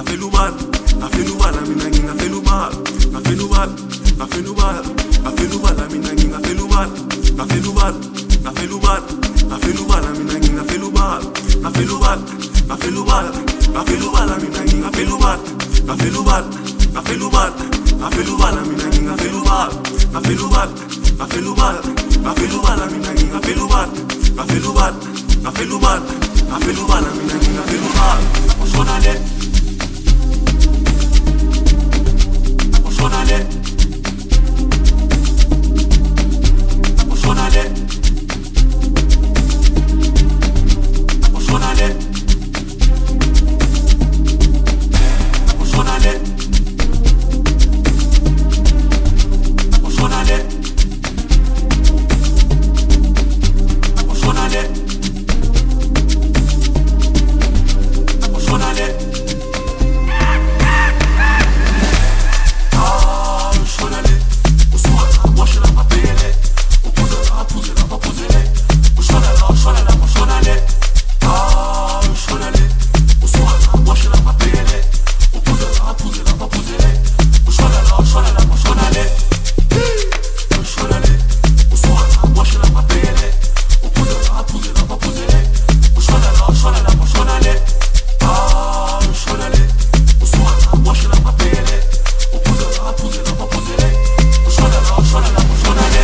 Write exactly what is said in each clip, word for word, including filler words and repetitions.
ngafelubala ngafelubala mina ngingafelubala ngafelubala ngafelubala ngafelubala mina ngingafelubala ngafelubala ngafelubala ngafelubala mina ngingafelubala ngafelubala ngafelubala ngafelubala mina ngingafelubala ngafelubala ngafelubala ngafelubala mina ngingafelubala ngafelubala ngafelubala ngafelubala mina ngingafelubala ngafelubala ngafelubala ngafelubala mina ngingafelubala ushonale ushonale ushonale ushonale ushonale ushonale ushonale ushonale ah ushonale usuka washela mapele upuzela upuzela upuzele ushonala ushonala ushonale ah ushonale usuka washela mapele upuzela upuzela upuzele ushonala ushonala ushonale ushonale usuka washela mapele upuzela upuzela upuzele ushonala ushonala ushonale ah ushonale usuka washela mapele upuzela upuzela upuzele ushonala ushonala ushonale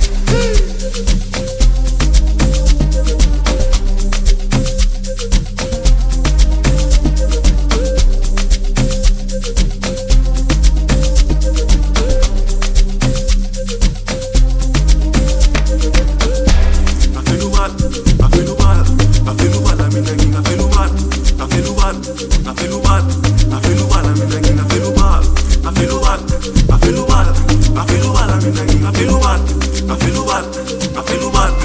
ngafelubala ngafelubala ngafelubala mina ngingafelubala ngafelubala ngafelubala ngafelubala mina ngingafelubala ngafelubala ngafelubala ngafelubala mina ngingafelubala ngafelubala ngafelubala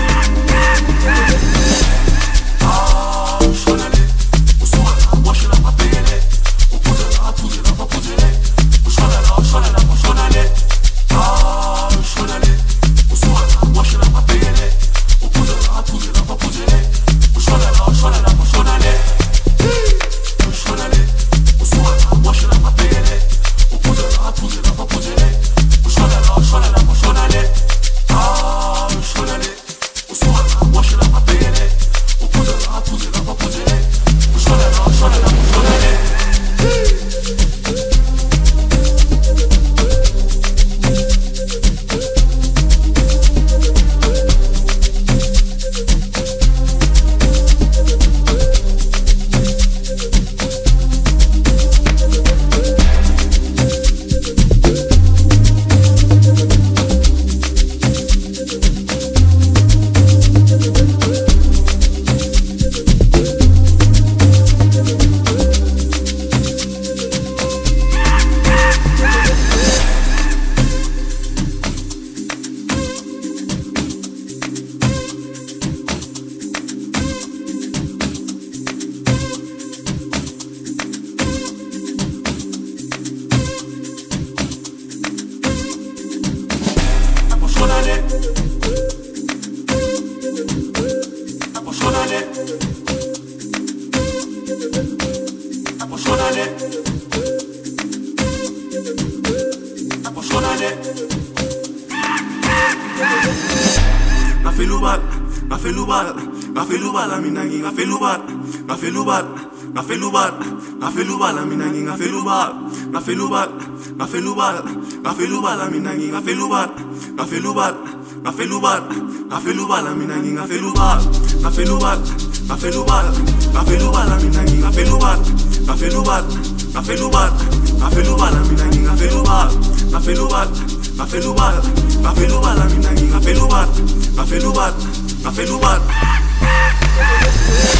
ah ushonale usuka washela mapele upuzela upuzela upuzele ushonala ushonala ushonale ah ushonale usuka washela mapele upuzela upuzela upuzele ushonala ushonala ushonale ushonale usuka washela mapele upuzela upuzela upuzele ushonala ushonala ushonale ah ushonale usuka washela mapele upuzela upuzela upuzele ushonala ushonala ushonale ushonale ushonale ushonale ngafelubala ngafelubala ngafelubala mina ngingafelubala ngafelubala ngafelubala ngafelubala mina ngingafelubala ngafelubala ngafelubala ngafelubala mina ngingafelubala ngafelubala ngafelubala ngafelubala mina ngingafelubala ngafelubala ngafelubala ngafelubala mina ngingafelubala ngafelubala ngafelubala ngafelubala mina ngingafelubala ngafelubala ngafelubala ngafelubala mina ngingafelubala ngafelubala ngafelubala